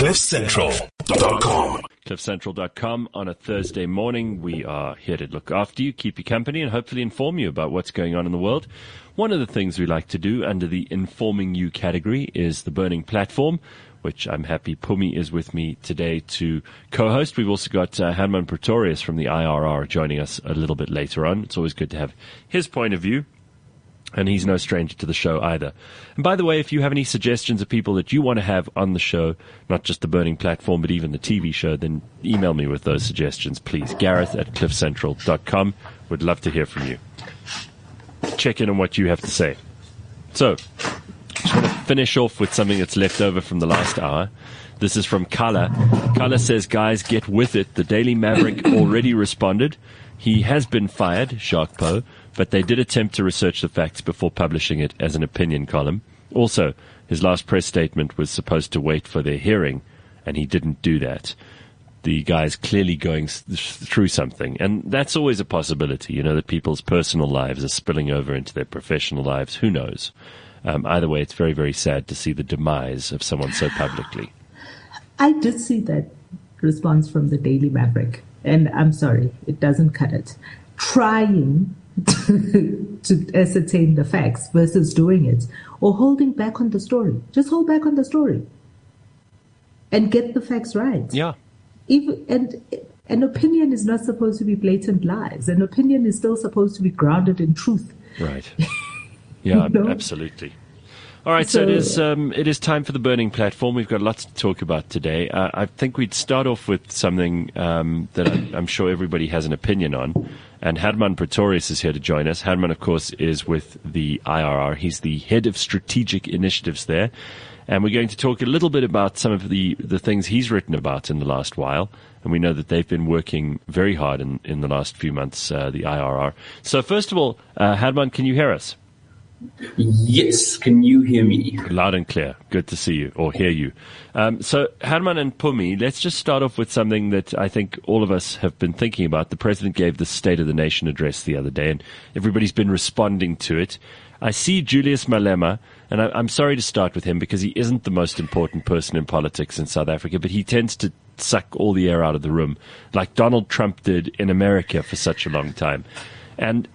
CliffCentral.com. CliffCentral.com. On a Thursday morning, we are here to look after you, keep you company, and hopefully inform you about what's going on in the world. One of the things we like to do under the Informing You category is the Burning Platform, which I'm happy Pumi is with me today to co-host. We've also got Herman Pretorius from the IRR joining us a little bit later on. It's always good to have his point of view. And he's no stranger to the show either. And by the way, if you have any suggestions of people that you want to have on the show, not just the Burning Platform, but even the TV show, then email me with those suggestions, please. Gareth@cliffcentral.com. Would love to hear from you. Check in on what you have to say. So, just want to finish off with something that's left over from the last hour. This is from Kala. Kala says, guys, get with it. The Daily Maverick already responded. He has been fired, Sharkpo, but they did attempt to research the facts before publishing it as an opinion column. Also, his last press statement was supposed to wait for their hearing, and he didn't do that. The guy's clearly going through something, and that's always a possibility, that people's personal lives are spilling over into their professional lives. Who knows? Either way, it's very, very sad to see the demise of someone so publicly. I did see that response from the Daily Maverick, and I'm sorry, it doesn't cut it. Trying to ascertain the facts versus doing it, or holding back on the story. Just hold back on the story and get the facts right. Yeah. And an opinion is not supposed to be blatant lies. An opinion is still supposed to be grounded in truth. Right. Yeah, absolutely. All right, so it is time for the Burning Platform. We've got lots to talk about today. I think we'd start off with something that I'm sure everybody has an opinion on. And Herman Pretorius is here to join us. Herman, of course, is with the IRR. He's the head of strategic initiatives there. And we're going to talk a little bit about some of the things he's written about in the last while. And we know that they've been working very hard in the last few months, the IRR. So first of all, Herman, can you hear us? Yes, can you hear me? Loud and clear. Good to see you, or hear you. So, Herman and Pumi, let's just start off with something that I think all of us have been thinking about. The President gave the State of the Nation address the other day, and everybody's been responding to it. I see Julius Malema, and I'm sorry to start with him because he isn't the most important person in politics in South Africa, but he tends to suck all the air out of the room, like Donald Trump did in America for such a long time. And,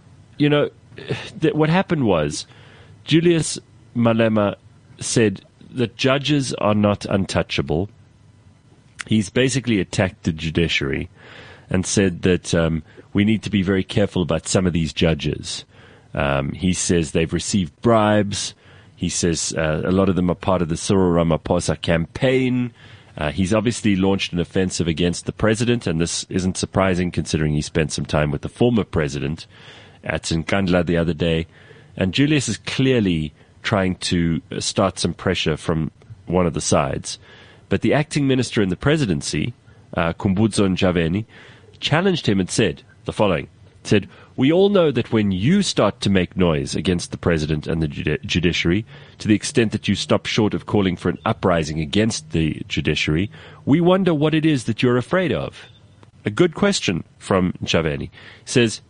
what happened was, Julius Malema said that judges are not untouchable. He's basically attacked the judiciary and said that we need to be very careful about some of these judges. He says they've received bribes. He says a lot of them are part of the Cyril Ramaphosa campaign. He's obviously launched an offensive against the president, and this isn't surprising considering he spent some time with the former president at Nkandla the other day. And Julius is clearly trying to start some pressure from one of the sides. But the acting minister in the presidency, Khumbudzo Ntshavheni, challenged him and said the following. Said, we all know that when you start to make noise against the president and the judiciary, to the extent that you stop short of calling for an uprising against the judiciary, we wonder what it is that you're afraid of. A good question from Ntshavheni. Says,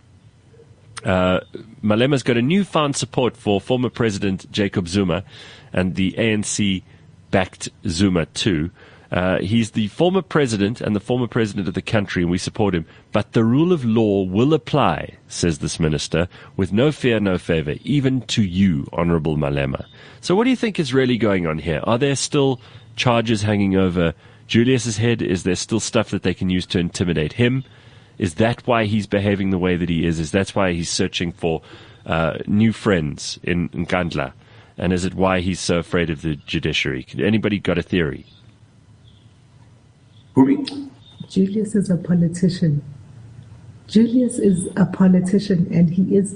Malema's got a newfound support for former President Jacob Zuma and the ANC-backed Zuma too. He's the former president and the former president of the country, and we support him. But the rule of law will apply, says this minister, with no fear, no favor, even to you, Honorable Malema. So what do you think is really going on here? Are there still charges hanging over Julius's head? Is there still stuff that they can use to intimidate him? Is that why he's behaving the way that he is? Is that why he's searching for new friends in Nkandla? And is it why he's so afraid of the judiciary? Anybody got a theory? Julius is a politician. Julius is a politician, and he is,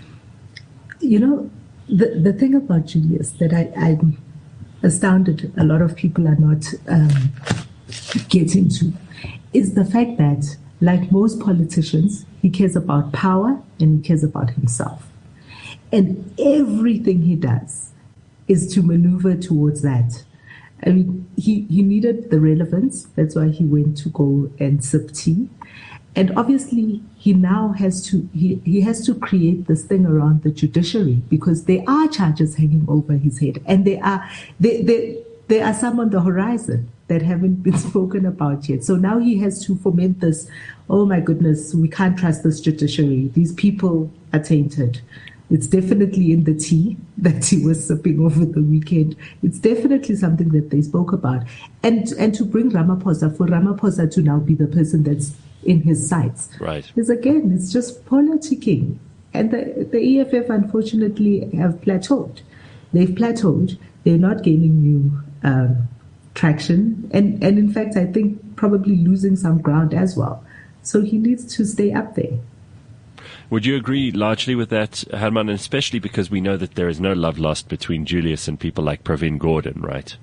the thing about Julius that I'm astounded a lot of people are not getting to is the fact that, like most politicians, he cares about power and he cares about himself. And everything he does is to maneuver towards that. I mean, he needed the relevance. That's why he went to go and sip tea. And obviously, he now has to he has to create this thing around the judiciary because there are charges hanging over his head, and there are some on the horizon. that haven't been spoken about yet. So now he has to foment this, oh my goodness, we can't trust this judiciary. These people are tainted. It's definitely in the tea that he was sipping over the weekend. It's definitely something that they spoke about. And to bring Ramaphosa, for Ramaphosa to now be the person that's in his sights, right, is again, it's just politicking. And the EFF, unfortunately, have plateaued. They've plateaued. They're not gaining new traction. And in fact, I think probably losing some ground as well. So he needs to stay up there. Would you agree largely with that, Herman, especially because we know that there is no love lost between Julius and people like Pravin Gordhan, right?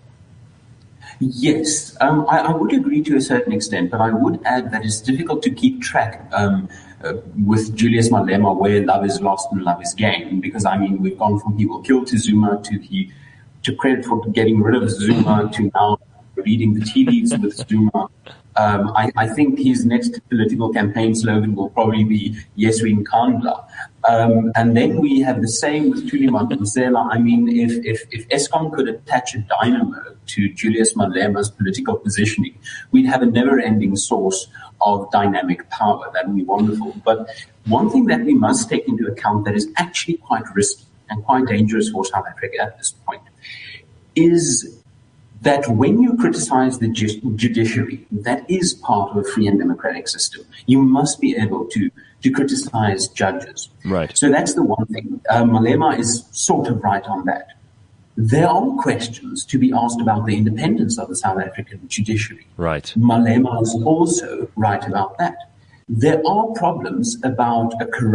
Yes, I would agree to a certain extent, but I would add that it's difficult to keep track with Julius Malema where love is lost and love is gained, because, I mean, we've gone from he will kill to Zuma to credit for getting rid of Zuma to now reading the tea leaves with Zuma. I think his next political campaign slogan will probably be "Yes, we in Kandla." And then we have the same with Thuli Madonsela. I mean, if Eskom could attach a dynamo to Julius Malema's political positioning, we'd have a never-ending source of dynamic power. That would be wonderful. But one thing that we must take into account that is actually quite risky and quite dangerous for South Africa at this point is that when you criticize the judiciary, that is part of a free and democratic system. You must be able to criticize judges. Right. So that's the one thing. Malema is sort of right on that. There are questions to be asked about the independence of the South African judiciary. Right. Malema is also right about that. There are problems about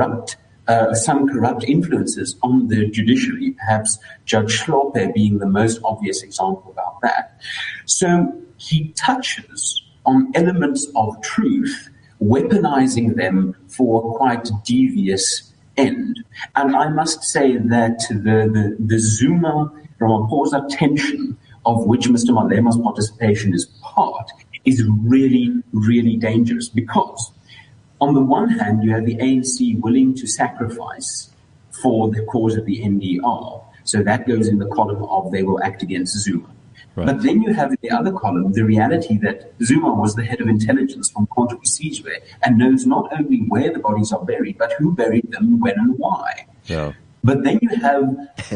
some corrupt influences on the judiciary, perhaps Judge Hlophe being the most obvious example about that. So he touches on elements of truth, weaponizing them for a quite devious end. And I must say that the Zuma-Ramaphosa tension, of which Mr. Malema's participation is part, is really, really dangerous, because on the one hand, you have the ANC willing to sacrifice for the cause of the NDR. So that goes in the column of they will act against Zuma. Right. But then you have in the other column the reality that Zuma was the head of intelligence from Khonto Sizwe and knows not only where the bodies are buried, but who buried them, when and why. Yeah. But then you have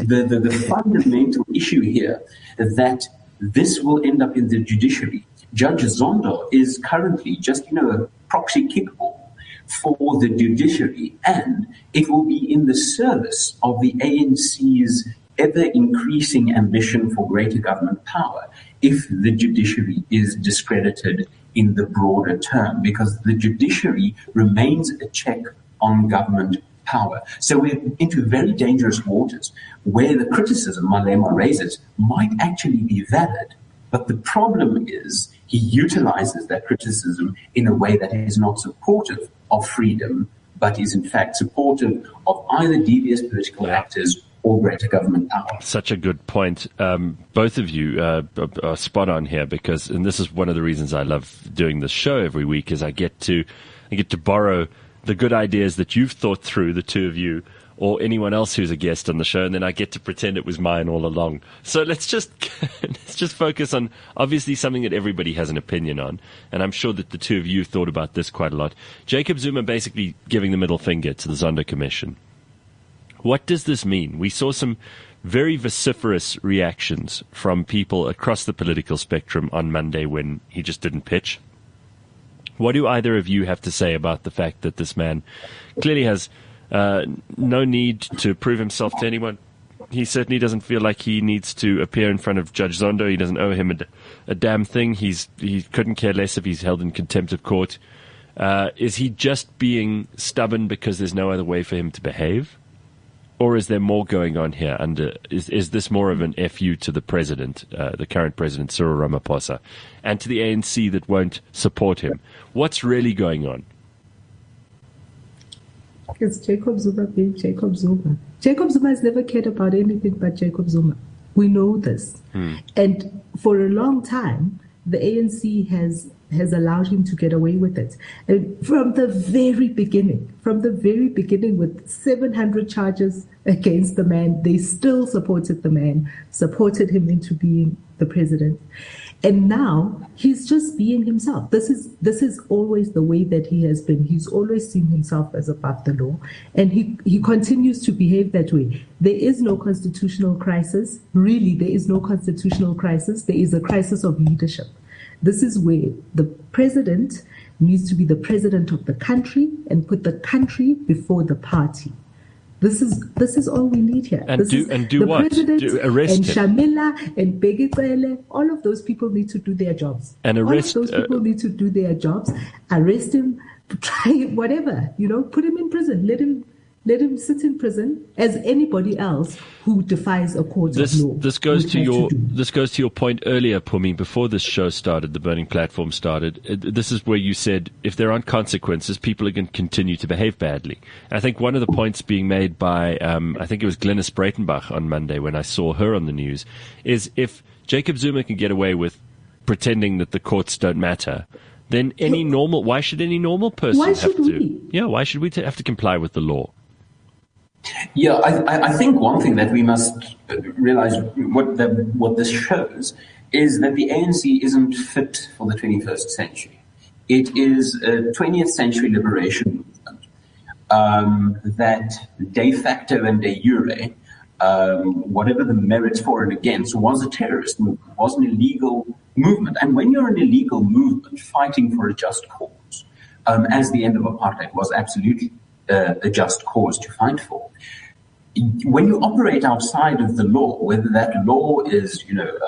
the fundamental issue here that this will end up in the judiciary. Judge Zondo is currently just, a proxy kickball for the judiciary, and it will be in the service of the ANC's ever-increasing ambition for greater government power if the judiciary is discredited in the broader term, because the judiciary remains a check on government power. So we're into very dangerous waters where the criticism Malema raises might actually be valid, but the problem is he utilizes that criticism in a way that is not supportive of freedom, but is in fact supportive of either devious political actors or greater government power. Such a good point. Both of you are spot on here, because, and this is one of the reasons I love doing this show every week, is I get to borrow the good ideas that you've thought through, the two of you, or anyone else who's a guest on the show, and then I get to pretend it was mine all along. So let's just focus on obviously something that everybody has an opinion on, and I'm sure that the two of you thought about this quite a lot. Jacob Zuma basically giving the middle finger to the Zondo Commission. What does this mean? We saw some very vociferous reactions from people across the political spectrum on Monday when he just didn't pitch. What do either of you have to say about the fact that this man clearly has no need to prove himself to anyone? He certainly doesn't feel like he needs to appear in front of Judge Zondo. He doesn't owe him a damn thing. He couldn't care less if he's held in contempt of court. Is he just being stubborn because there's no other way for him to behave? Or is there more going on here? And is this more of an FU to the president, the current president, Cyril Ramaphosa, and to the ANC that won't support him? What's really going on? It's Jacob Zuma being Jacob Zuma. Jacob Zuma has never cared about anything but Jacob Zuma. We know this. And for a long time, the ANC has allowed him to get away with it. And from the very beginning with 700 charges against the man, they still supported the man, supported him into being the president. And now he's just being himself. This is always the way that he has been. He's always seen himself as above the law, and he continues to behave that way. There is no constitutional crisis. Really, there is no constitutional crisis. There is a crisis of leadership. This is where the president needs to be the president of the country and put the country before the party. This is all we need here. And do what? Arrest and him. Shamila and Begitsele, all of those people need to do their jobs. And arrest all of those people need to do their jobs. Arrest him, try whatever, put him in prison. Let him sit in prison as anybody else who defies a court of law. This goes to your point earlier, Pumi, before this show started, the Burning Platform started. This is where you said if there aren't consequences, people are going to continue to behave badly. I think one of the points being made by, I think it was Glynis Breitenbach on Monday when I saw her on the news, is if Jacob Zuma can get away with pretending that the courts don't matter, then why should any normal person have to? Yeah, why should we have to comply with the law? Yeah, I think one thing that we must realize what this shows is that the ANC isn't fit for the 21st century. It is a 20th century liberation movement that de facto and de jure, whatever the merits for and against, was a terrorist movement, was an illegal movement. And when you're an illegal movement fighting for a just cause, as the end of apartheid was absolutely a just cause to fight for. When you operate outside of the law, whether that law is,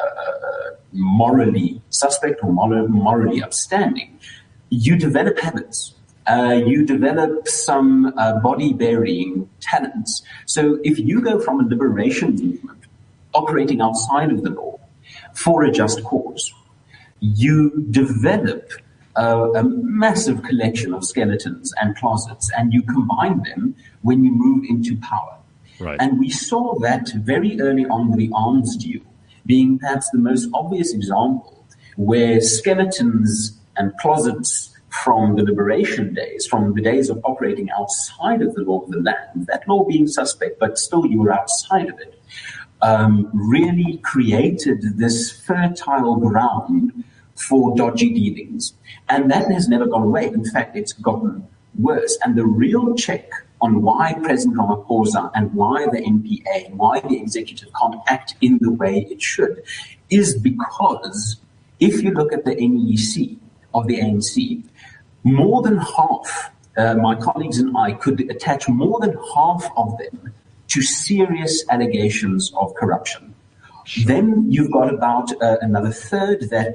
morally suspect or morally upstanding, you develop habits. You develop some body-burying talents. So if you go from a liberation movement operating outside of the law for a just cause, you develop a massive collection of skeletons and closets, and you combine them when you move into power. Right. And we saw that very early on with the arms deal being perhaps the most obvious example where skeletons and closets from the liberation days, from the days of operating outside of the law of the land, that law being suspect, but still you were outside of it, really created this fertile ground for dodgy dealings. And that has never gone away. In fact, it's gotten worse. And the real check on why President Ramaphosa and why the NPA and why the executive can't act in the way it should is because if you look at the NEC of the ANC, more than half, my colleagues and I could attach more than half of them to serious allegations of corruption. Then you've got about another third that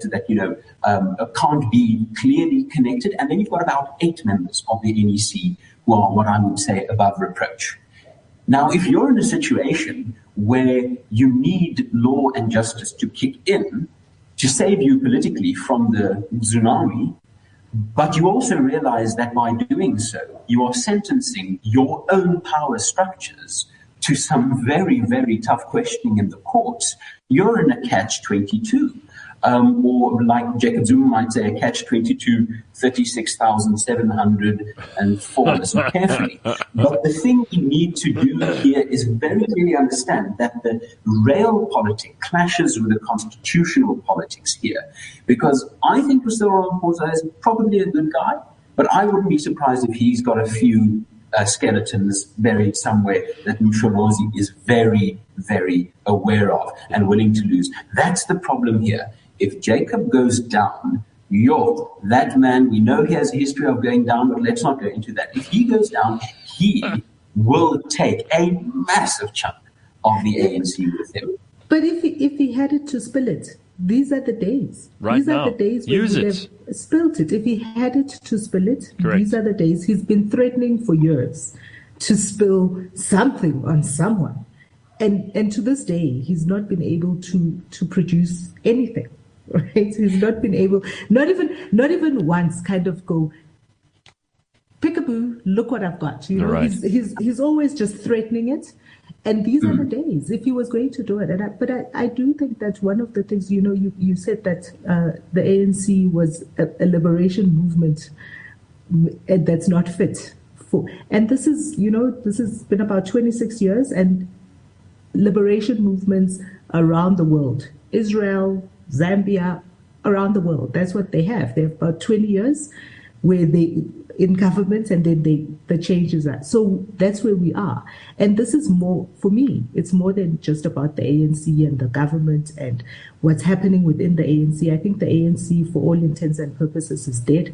can't be clearly connected. And then you've got about 8 members of the NEC who are what I would say above reproach. Now, if you're in a situation where you need law and justice to kick in to save you politically from the tsunami, but you also realize that by doing so, you are sentencing your own power structures to some very, very tough questioning in the courts, you're in a catch-22. Or like Jacob Zuma might say, a catch-22, 36,704. Listen carefully. But the thing you need to do here is very clearly understand that the real politics clashes with the constitutional politics here. Because I think Cyril Ramaphosa is probably a good guy, but I wouldn't be surprised if he's got a few skeletons buried somewhere that Msholozi is very, very aware of and willing to lose. That's the problem here. If Jacob goes down, that man, we know he has a history of going down, but let's not go into that. If he goes down, he will take a massive chunk of the ANC with him. But if he had it to spill it, these are the days. Right these now. Are the days when Use he it. have spilt it. If he had it to spill it, Correct. These are the days. He's been threatening for years to spill something on someone. And to this day, he's not been able to produce anything. Right? He's not been able, not even once kind of go, peekaboo, look what I've got. Right. He's always just threatening it. And these are the days if he was going to do it. But I do think that one of the things, you said that the ANC was a liberation movement that's not fit for. And this has been about 26 years, and liberation movements around the world, Israel, Zambia, around the world. That's what they have. They have about 20 years where they in government, and then the changes are. So that's where we are. And this is more, for me, it's more than just about the ANC and the government and what's happening within the ANC. I think the ANC, for all intents and purposes, is dead.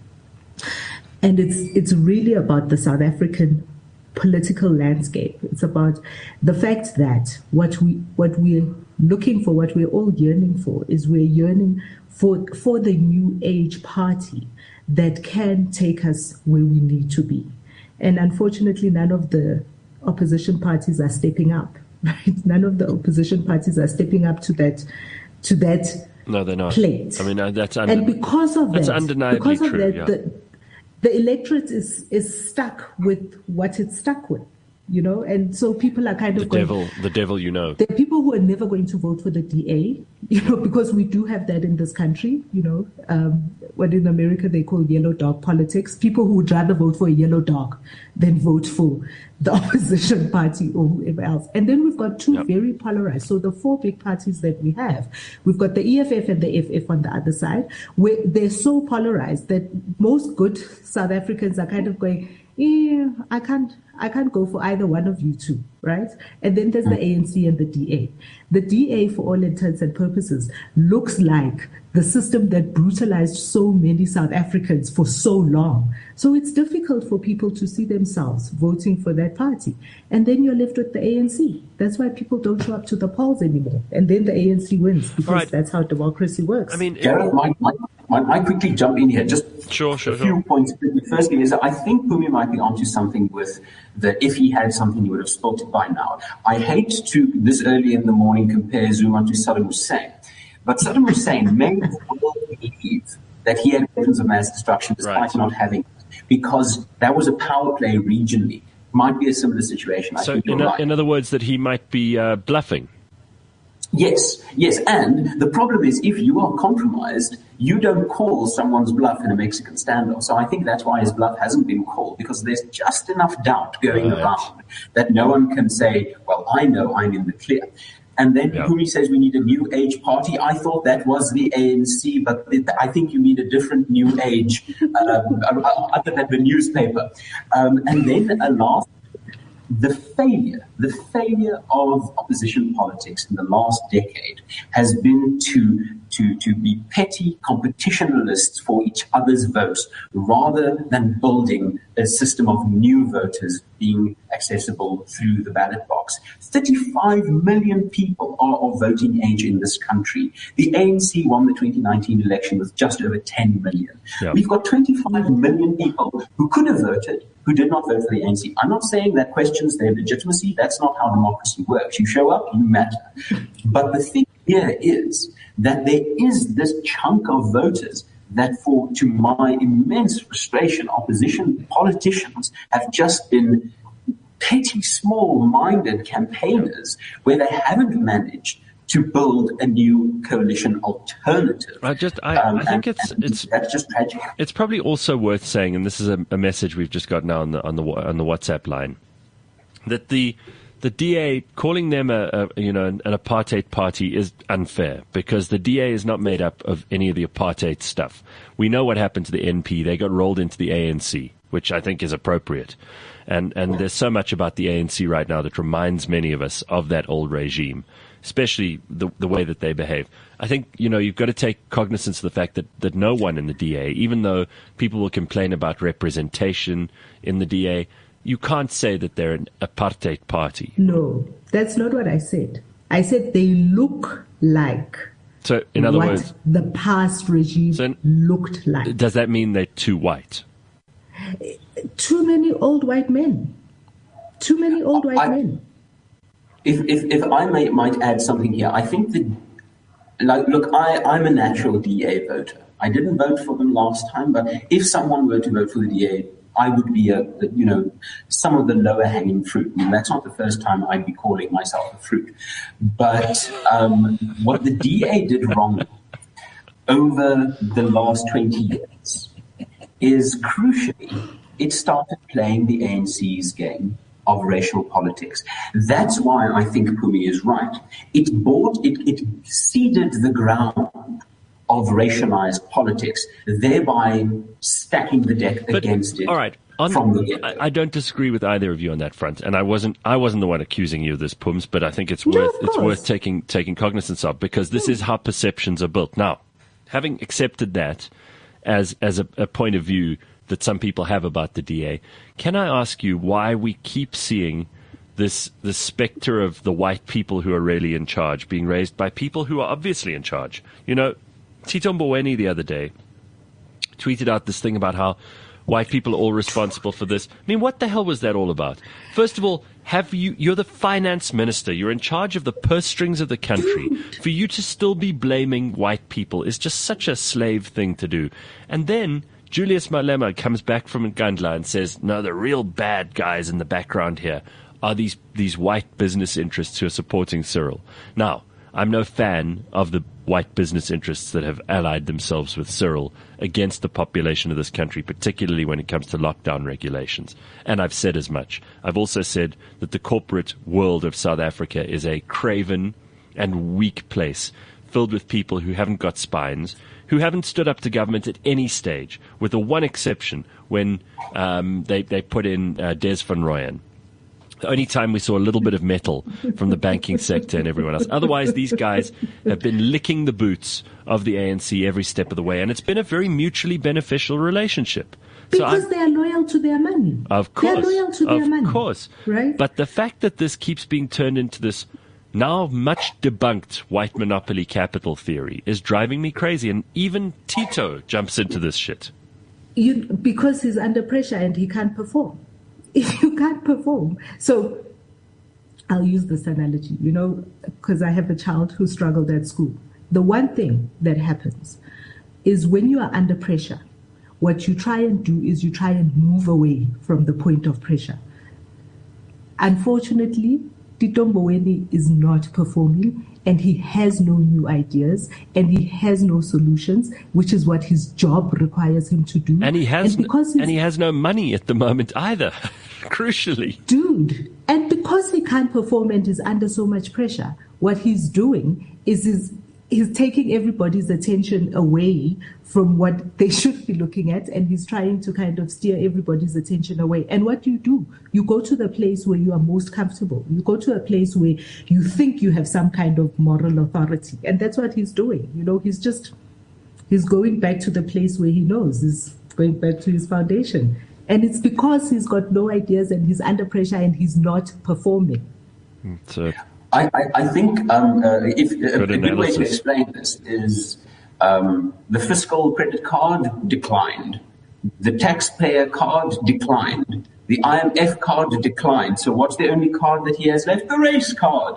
And it's really about the South African political landscape. It's about the fact that what we're looking for, what we're all yearning for, is we're yearning for the new age party that can take us where we need to be. And unfortunately, none of the opposition parties are stepping up. Right? None of the opposition parties are stepping up to that. No, they're not. Plate. I mean, that's and because of that's that, undeniably because of true. that, the electorate is stuck with what it's stuck with. And so people are kind of the devil, There are people who are never going to vote for the DA, because we do have that in this country, what in America they call yellow dog politics. People who would rather vote for a yellow dog than vote for the opposition party or whoever else. And then we've got two very polarized. So the four big parties that we have, we've got the EFF and the FF on the other side, where they're so polarized that most good South Africans are kind of going, I can't go for either one of you two, right? And then there's the ANC and the DA. The DA, for all intents and purposes, looks like the system that brutalized so many South Africans for so long. So it's difficult for people to see themselves voting for that party. And then you're left with the ANC. That's why people don't show up to the polls anymore. And then the ANC wins, because that's how democracy works. I mean, Gareth, might I quickly jump in here? Just sure. A few points. The first thing is that I think Phumi might be onto something with if he had something, he would have spotted by now. I hate to, this early in the morning, compare Zuma to Saddam Hussein. But Saddam Hussein made the world believe that he had weapons of mass destruction despite not having it, because that was a power play regionally. Might be a similar situation. So, in other words, that he might be bluffing. Yes. And the problem is, if you are compromised, you don't call someone's bluff in a Mexican standoff. So I think that's why his bluff hasn't been called, because there's just enough doubt going around that no one can say, well, I know I'm in the clear. And then Phumi says we need a new age party. I thought that was the ANC, but I think you need a different new age other than the newspaper. And then last, the failure of opposition politics in the last decade has been to be petty competitionalists for each other's votes, rather than building a system of new voters being accessible through the ballot box. 35 million people are of voting age in this country. The ANC won the 2019 election with just over 10 million. We've got 25 million people who could have voted, who did not vote for the ANC. I'm not saying that questions their legitimacy. That's not how democracy works. You show up, you matter. But the thing here is that there is this chunk of voters that, to my immense frustration, opposition politicians have just been petty, small-minded campaigners where they haven't managed to build a new coalition alternative. I think that's just tragic. It's probably also worth saying, and this is a message we've just got now on the WhatsApp line, that the DA calling them an apartheid party is unfair, because the DA is not made up of any of the apartheid stuff. We know what happened to the NP. They got rolled into the ANC, which I think is appropriate. And there's so much about the ANC right now that reminds many of us of that old regime, especially the way that they behave. I think, you've got to take cognizance of the fact that no one in the DA, even though people will complain about representation in the DA, you can't say that they're an apartheid party. No, that's not what I said. I said they look like in other words, the past regime looked like. Does that mean they're too white? Too many old white men. Men. If I might add something here, I think that, I'm a natural DA voter. I didn't vote for them last time, but if someone were to vote for the DA, I would be some of the lower hanging fruit. I mean, that's not the first time I'd be calling myself a fruit. But what the DA did wrong over the last 20 years is, crucially, it started playing the ANC's game of racial politics. That's why I think Phumi is right. It seeded the ground of racialized politics, thereby stacking the deck against it. All right. I don't disagree with either of you on that front, and I wasn't the one accusing you of this, Pums, but I think it's worth taking cognizance of, because this is how perceptions are built. Now, having accepted that as a point of view that some people have about the DA, can I ask you why we keep seeing the specter of the white people who are really in charge being raised by people who are obviously in charge? You know, Tito Mboweni the other day tweeted out this thing about how white people are all responsible for this. I mean, what the hell was that all about? First of all, you're the finance minister. You're in charge of the purse strings of the country. For you to still be blaming white people is just such a slave thing to do. And then Julius Malema comes back from Nkandla and says, no, the real bad guys in the background here are these white business interests who are supporting Cyril. Now, I'm no fan of the white business interests that have allied themselves with Cyril against the population of this country, particularly when it comes to lockdown regulations. And I've said as much. I've also said that the corporate world of South Africa is a craven and weak place, filled with people who haven't got spines, who haven't stood up to government at any stage, with the one exception when they put in Des van Rooyen. The only time we saw a little bit of metal from the banking sector and everyone else. Otherwise, these guys have been licking the boots of the ANC every step of the way, and it's been a very mutually beneficial relationship. Because they are loyal to their money. Of course. They are loyal to their money. Of course. Right? But the fact that this keeps being turned into this now much debunked white monopoly capital theory is driving me crazy, and even Tito jumps into this shit. Because he's under pressure and he can't perform. If you can't perform. So I'll use this analogy, because I have a child who struggled at school. The one thing that happens is when you are under pressure, what you try and do is you try and move away from the point of pressure. Unfortunately, Tito Mboweni is not performing, and he has no new ideas, and he has no solutions, which is what his job requires him to do. And he has no money at the moment either, crucially. Dude, and because he can't perform and is under so much pressure, what he's doing is he's taking everybody's attention away from what they should be looking at, and he's trying to kind of steer everybody's attention away. And what do? You go to the place where you are most comfortable. You go to a place where you think you have some kind of moral authority. And that's what he's doing. He's going back to the place where he knows. He's going back to his foundation. And it's because he's got no ideas and he's under pressure and he's not performing. So I think if a good way to explain this is the fiscal credit card declined, the taxpayer card declined, the IMF card declined. So what's the only card that he has left? The race card.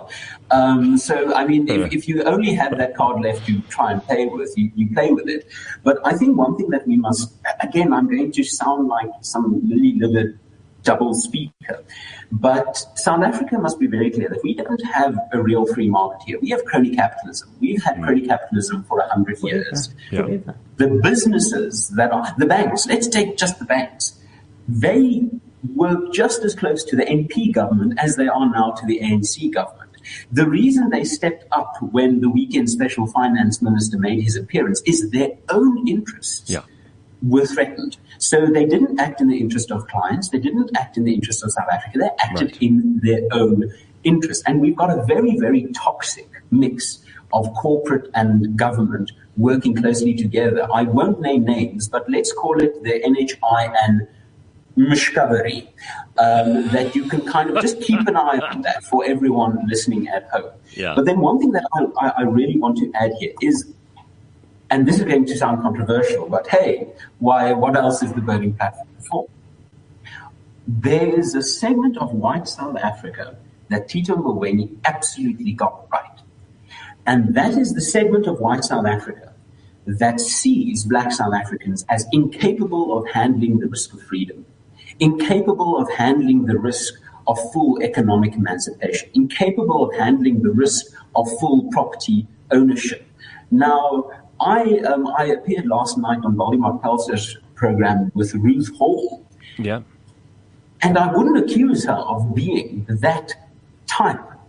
If you only have that card left to try and play with, you play with it. But I think one thing that we must, again, I'm going to sound like some lily-livered double speaker, but South Africa must be very clear that we don't have a real free market here. We have crony capitalism. We've had crony capitalism for 100 years. Yeah. The businesses that are the banks, let's take just the banks, they work just as close to the NP government as they are now to the ANC government. The reason they stepped up when the weekend special finance minister made his appearance is their own interests were threatened. So they didn't act in the interest of clients. They didn't act in the interest of South Africa. They acted in their own interest. And we've got a very, very toxic mix of corporate and government working closely together. I won't name names, but let's call it the NHI and Mishkavari, that you can kind of just keep an eye on that for everyone listening at home. Yeah. But then one thing that I really want to add here is, and this is going to sound controversial, but hey, what else is the voting platform for? There is a segment of white South Africa that Tito Mboweni absolutely got right. And that is the segment of white South Africa that sees black South Africans as incapable of handling the risk of freedom, incapable of handling the risk of full economic emancipation, incapable of handling the risk of full property ownership. Now, I appeared last night on Valdemar Pelser's program with Ruth Hall. Yeah. And I wouldn't accuse her of being that type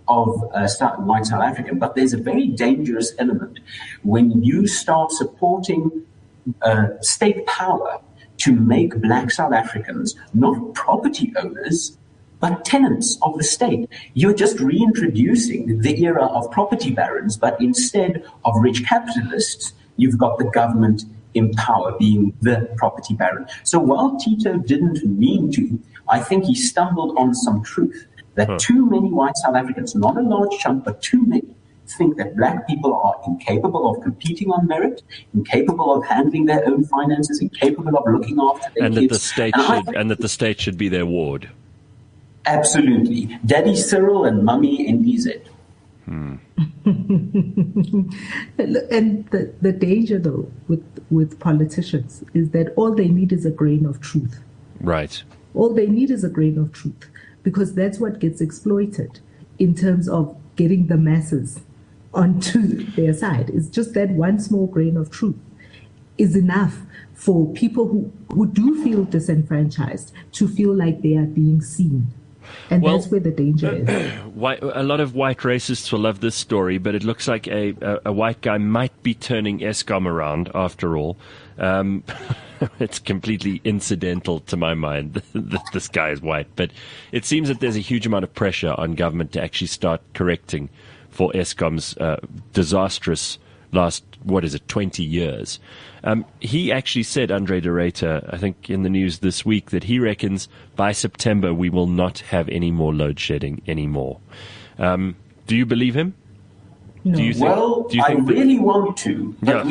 white South African, but there's a very dangerous element when you start supporting state power to make black South Africans not property owners, but tenants of the state. You're just reintroducing the era of property barons, but instead of rich capitalists, you've got the government in power being the property baron. So while Tito didn't mean to, I think he stumbled on some truth that too many white South Africans, not a large chunk, but too many, think that black people are incapable of competing on merit, incapable of handling their own finances, incapable of looking after their kids. And that the state should be their ward. Absolutely. Daddy Cyril and Mummy NDZ. And the danger, though, with politicians is that all they need is a grain of truth. Right. All they need is a grain of truth, because that's what gets exploited in terms of getting the masses onto their side. It's just that one small grain of truth is enough for people who do feel disenfranchised to feel like they are being seen. And that's where the danger is. A lot of white racists will love this story, but it looks like a white guy might be turning Eskom around after all. It's completely incidental to my mind that this guy is white, but it seems that there's a huge amount of pressure on government to actually start correcting for Eskom's disastrous last, 20 years. He actually said, Andre de Ruyter, I think in the news this week, that he reckons by September we will not have any more load shedding anymore. Do you believe him? No. Do you think, I really want to, but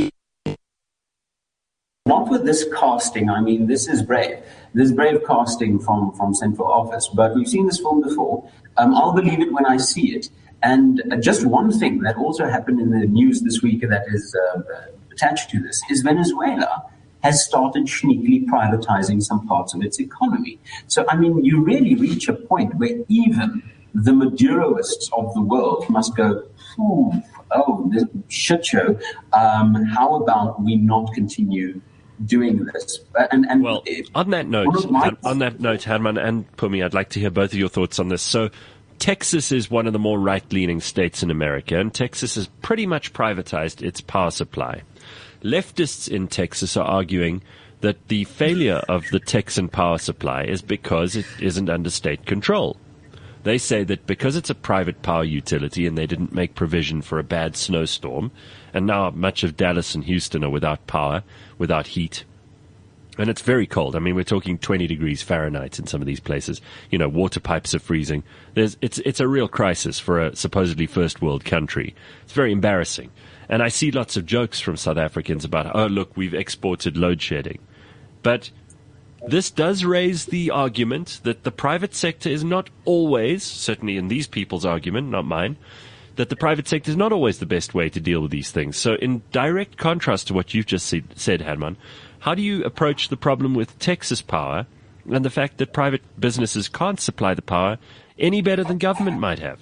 not with this casting. I mean, this is brave. This is brave casting from central office, but we've seen this film before. I'll believe it when I see it. And just one thing that also happened in the news this week that is attached to this is Venezuela has started sneakily privatizing some parts of its economy. So, I mean, you really reach a point where even the Maduroists of the world must go, this shit show. How about we not continue doing this? On that note, Herman and Pumi, I'd like to hear both of your thoughts on this. So, Texas is one of the more right-leaning states in America, and Texas has pretty much privatized its power supply. Leftists in Texas are arguing that the failure of the Texan power supply is because it isn't under state control. They say that because it's a private power utility and they didn't make provision for a bad snowstorm, and now much of Dallas and Houston are without power, without heat, and it's very cold. I mean, we're talking 20 degrees Fahrenheit in some of these places. Water pipes are freezing. It's a real crisis for a supposedly first world country. It's very embarrassing. And I see lots of jokes from South Africans about, oh, look, we've exported load shedding. But this does raise the argument that the private sector is not always, certainly in these people's argument, not mine, that the private sector is not always the best way to deal with these things. So in direct contrast to what you've just said, Herman, how do you approach the problem with Texas power and the fact that private businesses can't supply the power any better than government might have?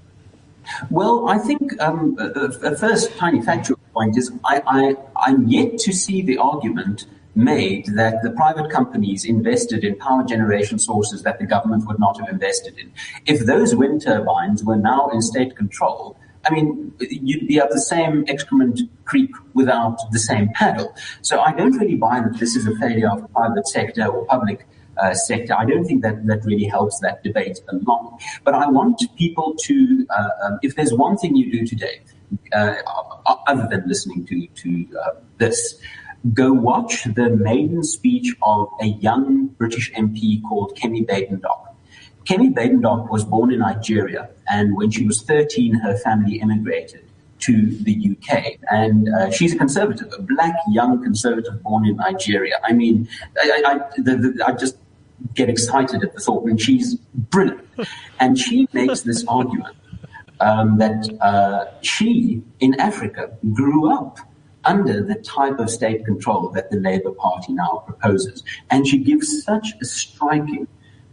Well, I think the first tiny factual point is I'm yet to see the argument made that the private companies invested in power generation sources that the government would not have invested in. If those wind turbines were now in state control, I mean, you'd be up the same excrement creek without the same paddle. So I don't really buy that this is a failure of private sector or public sector. I don't think that really helps that debate along. But I want people to, if there's one thing you do today, other than listening to this, go watch the maiden speech of a young British MP called Kemi Badenoch. Kemi Badenoch was born in Nigeria, and when she was 13, her family immigrated to the UK. And she's a conservative, a black young conservative born in Nigeria. I mean, I just get excited at the thought, and she's brilliant. And she makes this argument that she, in Africa, grew up under the type of state control that the Labour Party now proposes. And she gives such a striking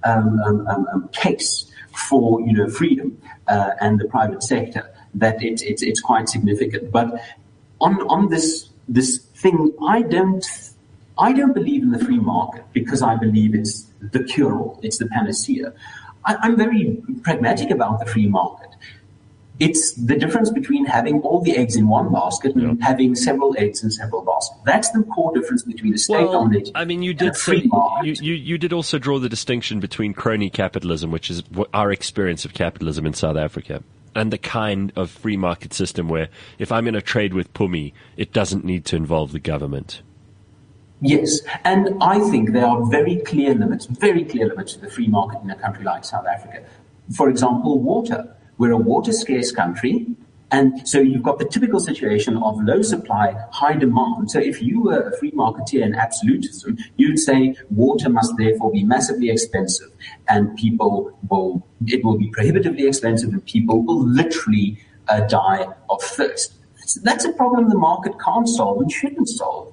case for freedom and the private sector that it's quite significant. But on this thing, I don't believe in the free market because I believe it's the cure-all, it's the panacea. I'm very pragmatic about the free market. It's the difference between having all the eggs in one basket and having several eggs in several baskets. That's the core difference between a state-dominated you and a free market. You did also draw the distinction between crony capitalism, which is our experience of capitalism in South Africa, and the kind of free market system where if I'm going to trade with Phumi, it doesn't need to involve the government. Yes, and I think there are very clear limits to the free market in a country like South Africa. For example, water. We're a water-scarce country, and so you've got the typical situation of low supply, high demand. So if you were a free marketeer in absolutism, you'd say water must therefore be massively expensive, and it will be prohibitively expensive, and people will literally die of thirst. So that's a problem the market can't solve and shouldn't solve.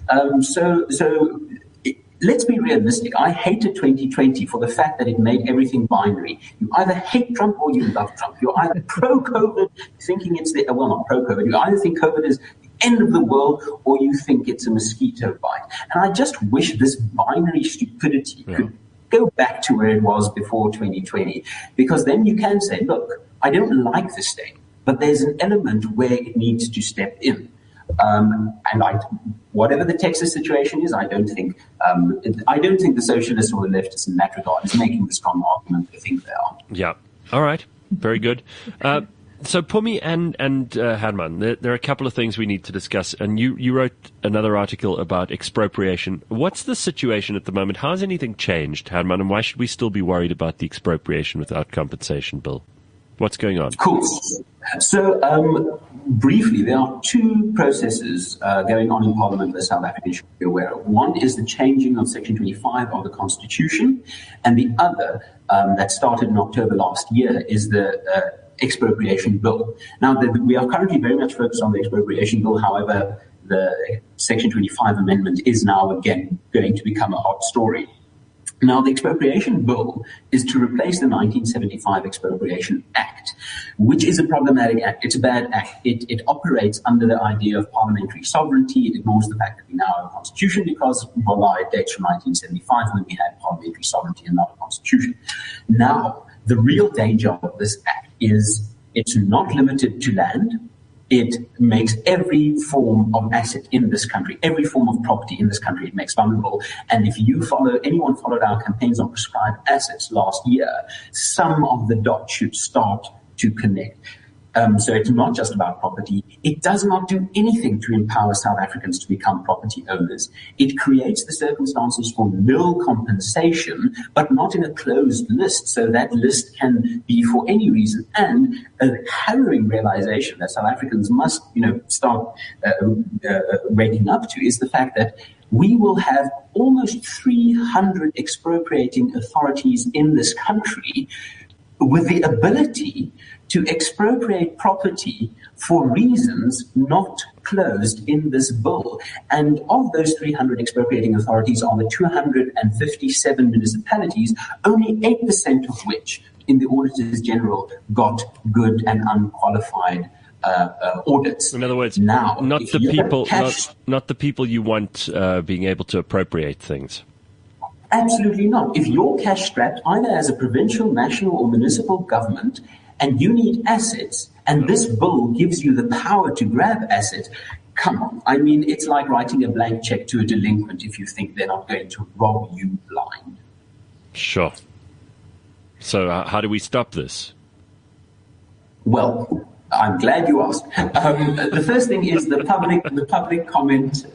Let's be realistic. I hated 2020 for the fact that it made everything binary. You either hate Trump or you love Trump. You're either pro-COVID, thinking it's not pro-COVID. You either think COVID is the end of the world or you think it's a mosquito bite. And I just wish this binary stupidity could go back to where it was before 2020, because then you can say, look, I don't like this state, but there's an element where it needs to step in. Whatever the Texas situation is, I don't think the socialists or the leftists in that regard is making the strong argument they think they are. Yeah. All right. Very good. So Phumi and Herman, there are a couple of things we need to discuss. And you wrote another article about expropriation. What's the situation at the moment? How has anything changed, Herman? And why should we still be worried about the expropriation without compensation bill? What's going on? Cool. So, briefly, there are two processes going on in Parliament that South Africans should be aware of. One is the changing of Section 25 of the Constitution, and the other, that started in October last year, is the expropriation bill. Now, we are currently very much focused on the expropriation bill. However, the Section 25 amendment is now again going to become a hot story. Now, the expropriation bill is to replace the 1975 Expropriation Act, which is a problematic act. It's a bad act. It operates under the idea of parliamentary sovereignty. It ignores the fact that we now have a constitution because, it dates from 1975 when we had parliamentary sovereignty and not a constitution. Now, the real danger of this act is it's not limited to land. It makes every form of asset in this country, every form of property in this country, it makes vulnerable. And if anyone followed our campaigns on prescribed assets last year, some of the dots should start to connect. So it's not just about property. It does not do anything to empower South Africans to become property owners. It creates the circumstances for nil compensation, but not in a closed list. So that list can be for any reason. And a harrowing realization that South Africans must, start waking up to is the fact that we will have almost 300 expropriating authorities in this country with the ability to expropriate property for reasons not closed in this bill. And of those 300 expropriating authorities are the 257 municipalities, only 8% of which, in the Auditors General, got good and unqualified audits. In other words, now, not the people you want being able to appropriate things. Absolutely not. If you're cash strapped, either as a provincial, national, or municipal government, and you need assets, and this bill gives you the power to grab assets, come on. I mean, it's like writing a blank check to a delinquent if you think they're not going to rob you blind. Sure. So how do we stop this? Well, I'm glad you asked. The first thing is the public comment.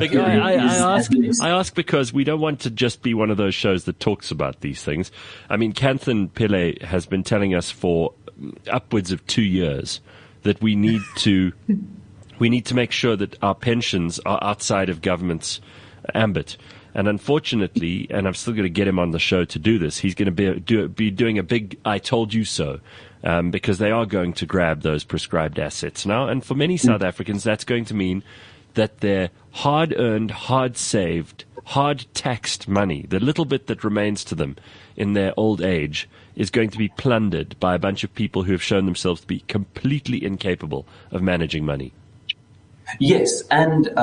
I ask because we don't want to just be one of those shows that talks about these things. I mean, Kanthan Pillay has been telling us for upwards of 2 years that we need to make sure that our pensions are outside of government's ambit. And unfortunately, and I'm still going to get him on the show to do this, he's going to be doing a big "I told you so." Because they are going to grab those prescribed assets now. And for many South Africans, that's going to mean that their hard-earned, hard-saved, hard-taxed money, the little bit that remains to them in their old age, is going to be plundered by a bunch of people who have shown themselves to be completely incapable of managing money. Yes,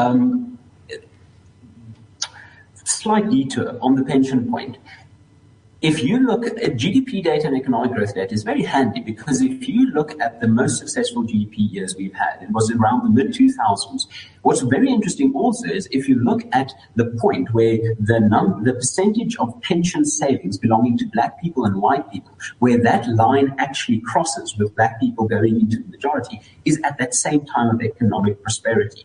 and slight detour on the pension point. If you look at GDP data and economic growth data, is very handy because if you look at the most successful GDP years we've had, it was around the mid-2000s. What's very interesting also is if you look at the point where the percentage of pension savings belonging to black people and white people, where that line actually crosses with black people going into the majority, is at that same time of economic prosperity.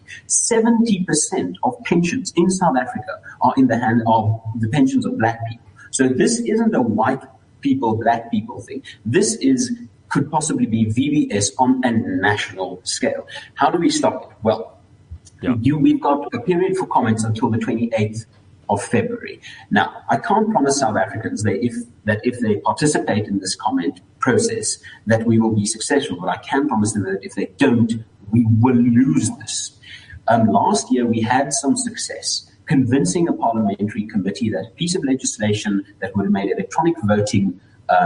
70% of pensions in South Africa are in the hand of the pensions of black people. So this isn't a white people, black people thing. This could possibly be VBS on a national scale. How do we stop it? Well, we've got a period for comments until the 28th of February. Now, I can't promise South Africans that if they participate in this comment process, that we will be successful. But I can promise them that if they don't, we will lose this. Last year, we had some success convincing a parliamentary committee that a piece of legislation that would have made electronic voting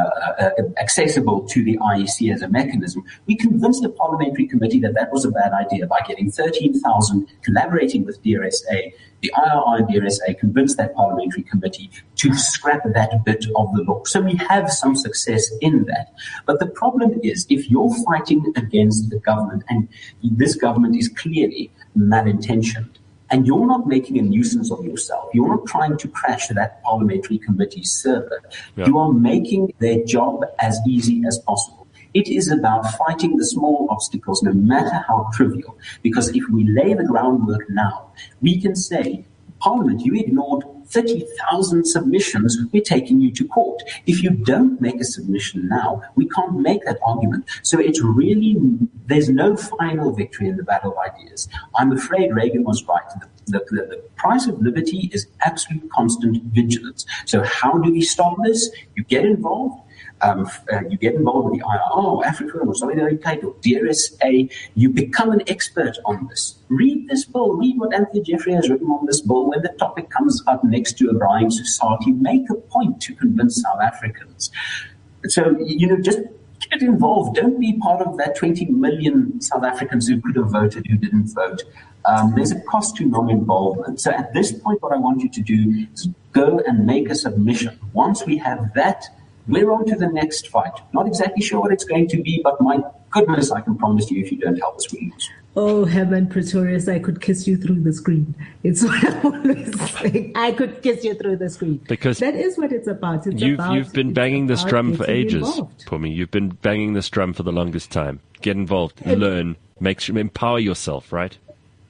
accessible to the IEC as a mechanism, we convinced the parliamentary committee that that was a bad idea by getting 13,000 collaborating with DRSA. The IRR and DRSA convinced that parliamentary committee to scrap that bit of the law. So we have some success in that. But the problem is if you're fighting against the government, and this government is clearly malintentioned, and you're not making a nuisance of yourself. You're not trying to crash that parliamentary committee's server. Yeah. You are making their job as easy as possible. It is about fighting the small obstacles, no matter how trivial. Because if we lay the groundwork now, we can say, Parliament, you ignored 30,000 submissions, we're taking you to court. If you don't make a submission now, we can't make that argument. So it's really, there's no final victory in the battle of ideas. I'm afraid Reagan was right. The price of liberty is absolute constant vigilance. So how do we stop this? You get involved. You get involved with the IRO, Africa, or Solidarity, or DRSA. You become an expert on this. Read this bill. Read what Anthony Jeffrey has written on this bill. When the topic comes up next to a Brian Society, make a point to convince South Africans. So, just get involved. Don't be part of that 20 million South Africans who could have voted who didn't vote. There's a cost to non-involvement. So at this point, what I want you to do is go and make a submission. Once we have that, we're on to the next fight. Not exactly sure what it's going to be, but my goodness, I can promise you if you don't help us, we lose. Oh, Herman Pretorius, I could kiss you through the screen. It's what I always say. I could kiss you through the screen. Because that is what it's about. You've been banging this drum for ages, Pumi. You've been banging this drum for the longest time. Get involved, learn, empower yourself, right?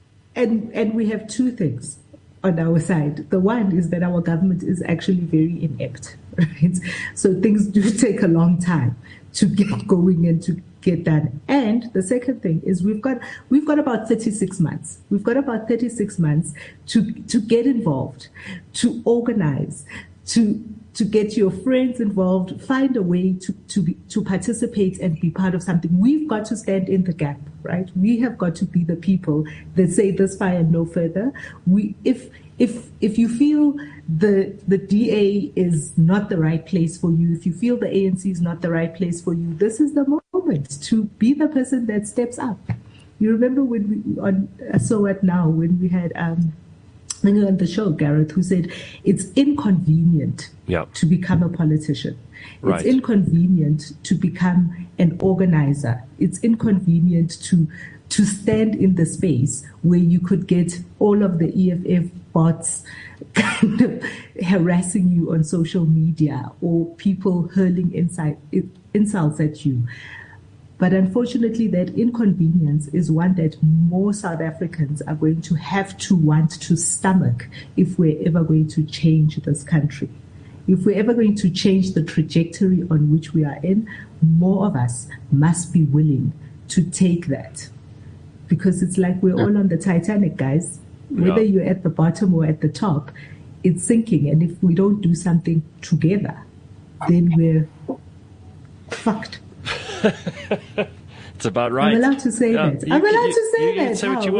And we have two things on our side. The one is that our government is actually very inept, right? So things do take a long time to get going and to get done. And the second thing is we've got about 36 months. We've got about 36 months to get involved, to organize, to get your friends involved, find a way to participate and be part of something. We've got to stand in the gap, right? We have got to be the people that say this far and no further. If you feel the DA is not the right place for you, if you feel the ANC is not the right place for you, this is the moment to be the person that steps up. You remember when we on So What Now, when we had when you were on the show, Gareth, who said it's inconvenient to become a politician. Right. It's inconvenient to become an organizer. It's inconvenient to stand in the space where you could get all of the EFF bots kind of harassing you on social media or people hurling insults at you. But unfortunately, that inconvenience is one that more South Africans are going to have to want to stomach if we're ever going to change this country. If we're ever going to change the trajectory on which we are in, more of us must be willing to take that. Because it's like we're all on the Titanic, guys. Whether you're at the bottom or at the top, it's sinking. And if we don't do something together, then we're fucked. It's about right. I'm allowed to say that. I'm allowed to say that. Say what you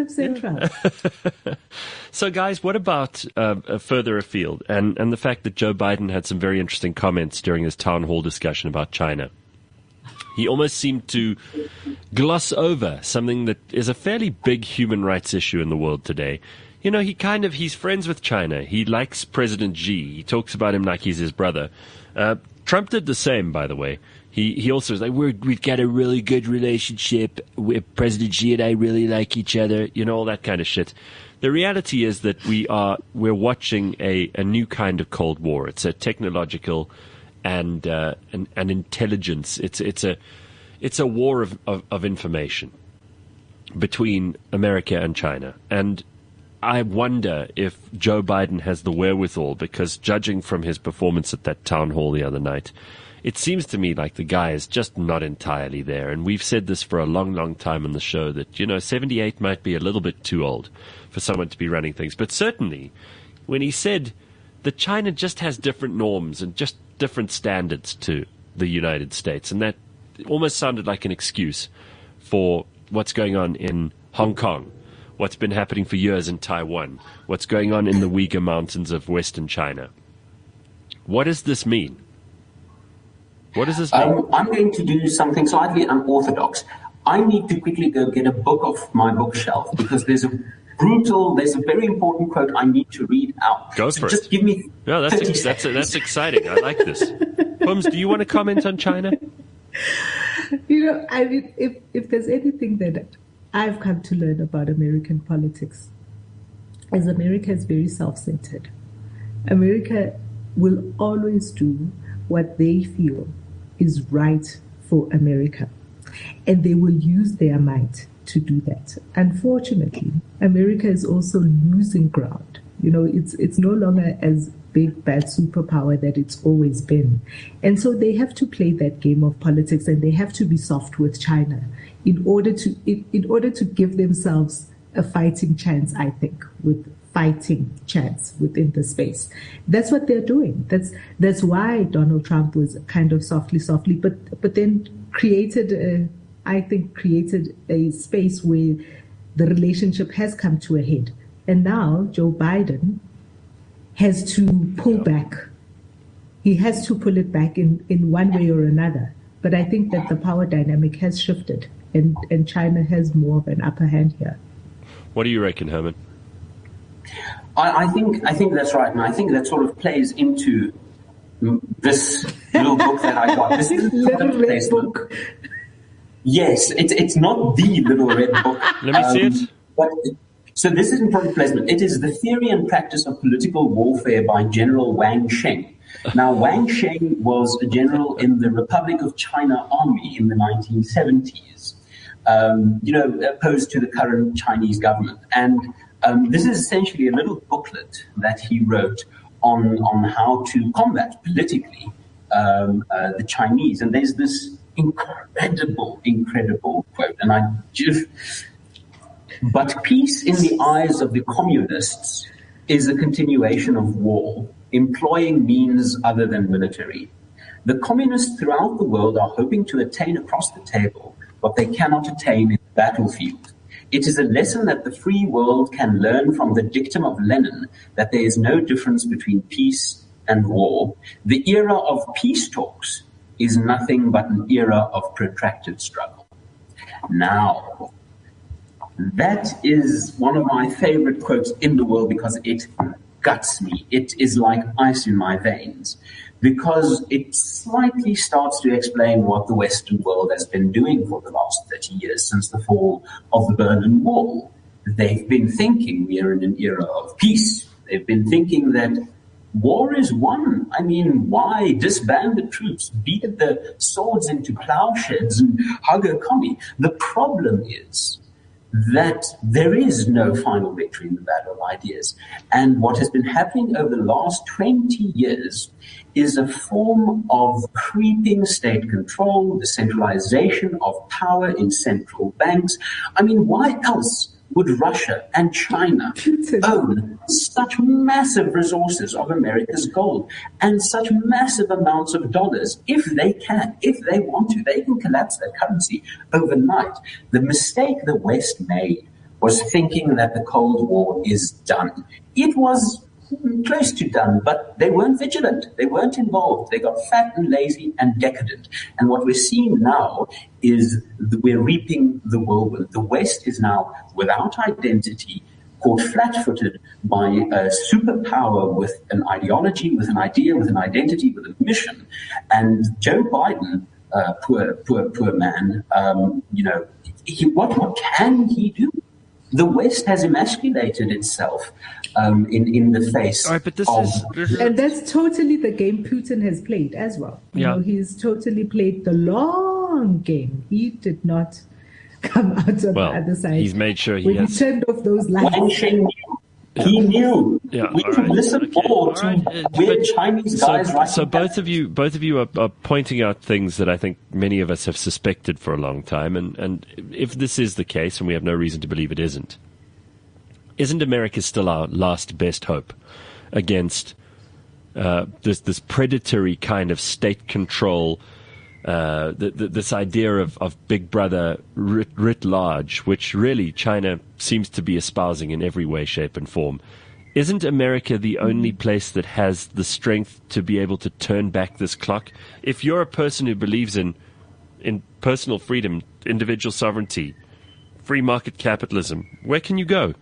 want. So, guys, what about further afield? And the fact that Joe Biden had some very interesting comments during his town hall discussion about China. He almost seemed to gloss over something that is a fairly big human rights issue in the world today. he's friends with China. He likes President Xi. He talks about him like he's his brother. Trump did the same, by the way. He also is like, we've got a really good relationship with President Xi and I really like each other, all that kind of shit. The reality is that we're watching a new kind of Cold War. It's a technological and intelligence. It's a war of information between America and China. And I wonder if Joe Biden has the wherewithal, because judging from his performance at that town hall the other night, it seems to me like the guy is just not entirely there. And we've said this for a long, long time on the show that, 78 might be a little bit too old for someone to be running things. But certainly when he said that China just has different norms and just different standards to the United States, and that almost sounded like an excuse for what's going on in Hong Kong, what's been happening for years in Taiwan, what's going on in the Uyghur Mountains of Western China. What does this mean? What does this mean? I'm going to do something slightly unorthodox. I need to quickly go get a book off my bookshelf because there's a very important quote I need to read out. Go for it. Just give me. No, that's exciting. I like this. Pums, do you want to comment on China? If there's anything that I've come to learn about American politics, is America is very self-centered. America will always do what they feel is right for America. And they will use their might to do that. Unfortunately, America is also losing ground. It's no longer as big, bad superpower that it's always been. And so they have to play that game of politics, and they have to be soft with China in order to give themselves a fighting chance, I think, within the space. That's what they're doing. That's why Donald Trump was kind of softly, but then created a space where the relationship has come to a head. And now Joe Biden has to pull back. He has to pull it back in one way or another. But I think that the power dynamic has shifted, and China has more of an upper hand here. What do you reckon, Herman? I think that's right, and I think that sort of plays into this little book that I got. This is little red book. Yes, it's not the little red book. Let me see it. So this is in product placement. It is The Theory and Practice of Political Warfare by General Wang Sheng. Now, Wang Sheng was a general in the Republic of China Army in the 1970s, opposed to the current Chinese government. And this is essentially a little booklet that he wrote on how to combat politically the Chinese. And there's this incredible quote. And but peace in the eyes of the communists is a continuation of war, employing means other than military. The communists throughout the world are hoping to attain across the table what they cannot attain in the battlefield. It is a lesson that the free world can learn from the dictum of Lenin that there is no difference between peace and war. The era of peace talks is nothing but an era of protracted struggle. Now, that is one of my favorite quotes in the world because it guts me. It is like ice in my veins because it slightly starts to explain what the Western world has been doing for the last 30 years since the fall of the Berlin Wall. They've been thinking we are in an era of peace. They've been thinking that war is won. I mean, why disband the troops, beat the swords into plowshares and hug a commie? The problem is that there is no final victory in the battle of ideas. And what has been happening over the last 20 years is a form of creeping state control, the centralization of power in central banks. I mean, why else would Russia and China own such massive resources of America's gold and such massive amounts of dollars? If they want to, they can collapse their currency overnight. The mistake the West made was thinking that the Cold War is done. It was close to done, but they weren't vigilant. They weren't involved. They got fat and lazy and decadent. And what we're seeing now is we're reaping the whirlwind. The West is now without identity, caught flat-footed by a superpower with an ideology, with an idea, with an identity, with a mission. And Joe Biden, poor man, what can he do? The West has emasculated itself in the face and that's totally the game Putin has played as well. He's totally played the long game. He did not come out on the other side. He's made sure he turned off those lights. He knew. We could listen more to weird Chinese guys. So both of you are pointing out things that I think many of us have suspected for a long time. And if this is the case, and we have no reason to believe it isn't America still our last best hope against this predatory kind of state control? This idea of Big Brother writ large, which really China seems to be espousing in every way, shape, and form. Isn't America the only place that has the strength to be able to turn back this clock? If you're a person who believes in personal freedom, individual sovereignty, free market capitalism, where can you go?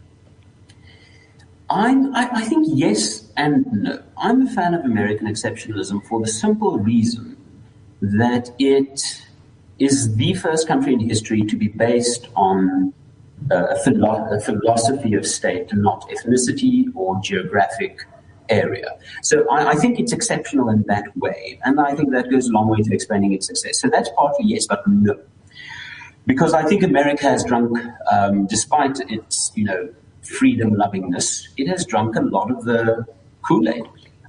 I think yes and no. I'm a fan of American exceptionalism for the simple reason that it is the first country in history to be based on a philosophy of state, not ethnicity or geographic area. So I think it's exceptional in that way, and I think that goes a long way to explaining its success. So that's partly yes, but no. Because I think America has drunk, despite its, freedom-lovingness, it has drunk a lot of the Kool-Aid.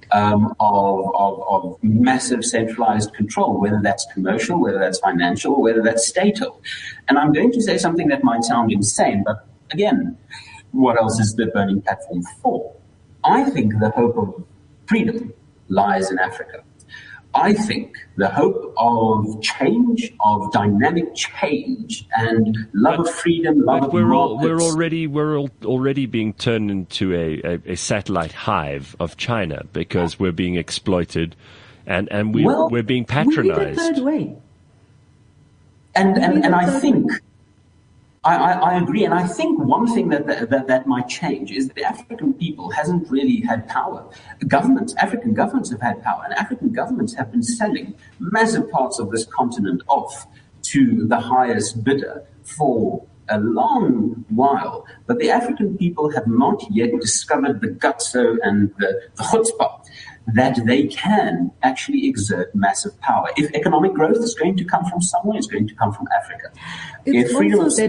Of massive centralized control, whether that's commercial, whether that's financial, whether that's state-owned. And I'm going to say something that might sound insane, but again, what else is the Burning Platform for? I think the hope of freedom lies in Africa. I think the hope of change, of dynamic change, and love of freedom, love of markets. We're already being turned into a satellite hive of China because we're being exploited, and we're being patronized. We need a third way. And I think. I agree, and I think one thing that might change is that the African people hasn't really had power. African governments have had power, and African governments have been selling massive parts of this continent off to the highest bidder for a long while. But the African people have not yet discovered the gutso and the chutzpah that they can actually exert massive power. If economic growth is going to come from somewhere, it's going to come from Africa. It's also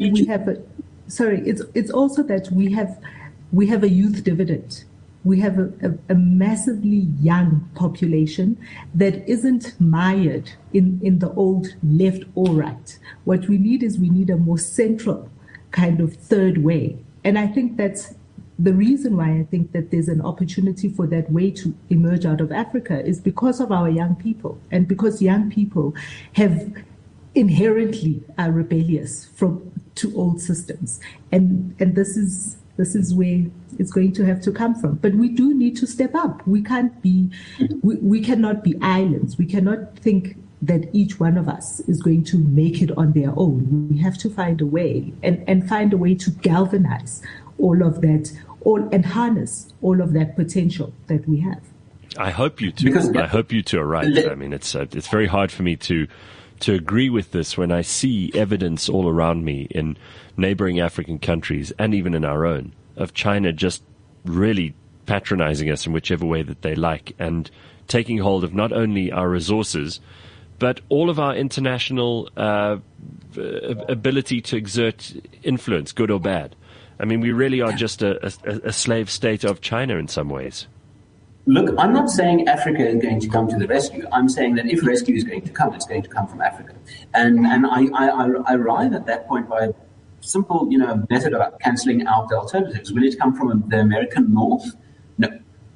that we have a youth dividend. We have a massively young population that isn't mired in the old left or right. What we need is a more central kind of third way. And I think that's the reason why I think that there's an opportunity for that way to emerge out of Africa is because of our young people, and because young people have inherently are rebellious to old systems, and this is where it's going to have to come from. But we do need to step up. We cannot be islands. We cannot think that each one of us is going to make it on their own. We have to find a way and find a way to galvanize all of that, and harness all of that potential that we have. I hope you two. I hope you two are right. I mean, it's very hard for me to agree with this when I see evidence all around me in neighboring African countries and even in our own of China just really patronizing us in whichever way that they like and taking hold of not only our resources but all of our international ability to exert influence, good or bad. I mean, we really are just a slave state of China in some ways. Look, I'm not saying Africa is going to come to the rescue. I'm saying that if rescue is going to come, it's going to come from Africa. And I arrive at that point by a simple, method of cancelling out the alternatives. Will it come from the American North? No.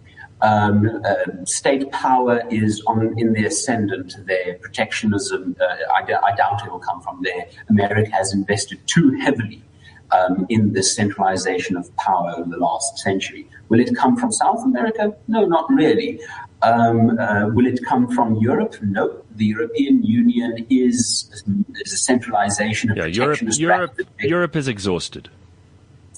State power is in the ascendant there. Protectionism, I doubt it will come from there. America has invested too heavily in the centralization of power over the last century. Will it come from South America? No, not really. Will it come from Europe? No. The European Union is a centralization of protectionist Europe is exhausted.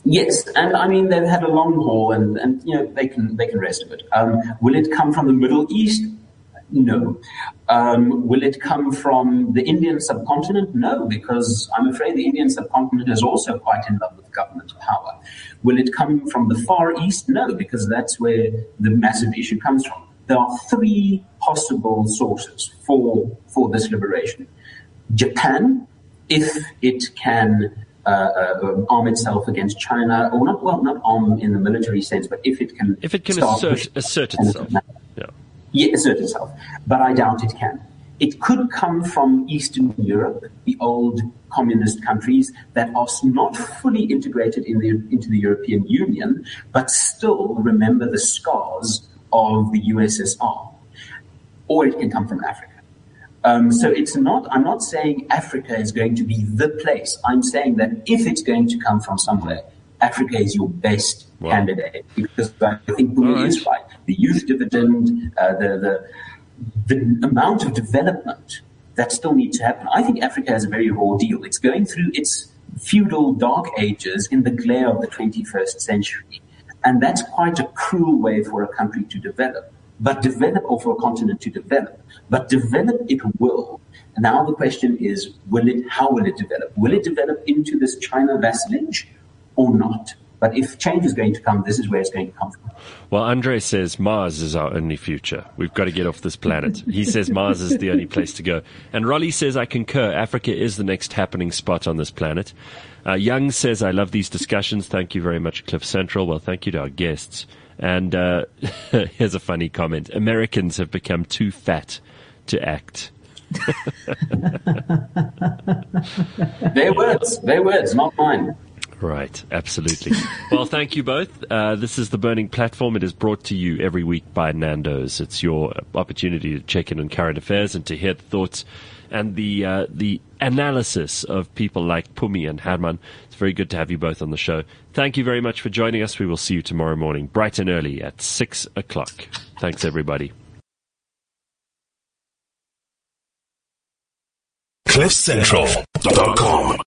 Yes, and I mean they've had a long haul, and they can rest of it. Will it come from the Middle East? No. Will it come from the Indian subcontinent? No, because I'm afraid the Indian subcontinent is also quite in love with government power. Will it come from the Far East? No, because that's where the massive issue comes from. There are three possible sources for this liberation. Japan, if it can arm itself against China, or not arm in the military sense, but if it can assert itself. Yeah, assert itself. But I doubt it can. It could come from Eastern Europe, the old communist countries that are not fully integrated into the European Union, but still remember the scars of the USSR. Or it can come from Africa. So I'm not saying Africa is going to be the place. I'm saying that if it's going to come from somewhere, Africa is your best candidate, because I think Bumi is right. The youth dividend, the amount of development that still needs to happen. I think Africa has a very raw deal. It's going through its feudal dark ages in the glare of the 21st century. And that's quite a cruel way for a country to develop, or for a continent to develop. But develop it will. And now the question is, how will it develop? Will it develop into this China vassalage or not? But if change is going to come, this is where it's going to come from. Well, Andre says Mars is our only future. We've got to get off this planet. He says Mars is the only place to go. And Rolly says, I concur. Africa is the next happening spot on this planet. Young says, I love these discussions. Thank you very much, Cliff Central. Well, thank you to our guests. And here's a funny comment. Americans have become too fat to act. Their words, not mine. Right, absolutely. Well, thank you both. This is The Burning Platform. It is brought to you every week by Nando's. It's your opportunity to check in on current affairs and to hear the thoughts and the analysis of people like Phumi and Herman. It's very good to have you both on the show. Thank you very much for joining us. We will see you tomorrow morning, bright and early at 6 o'clock. Thanks, everybody. CliffCentral.com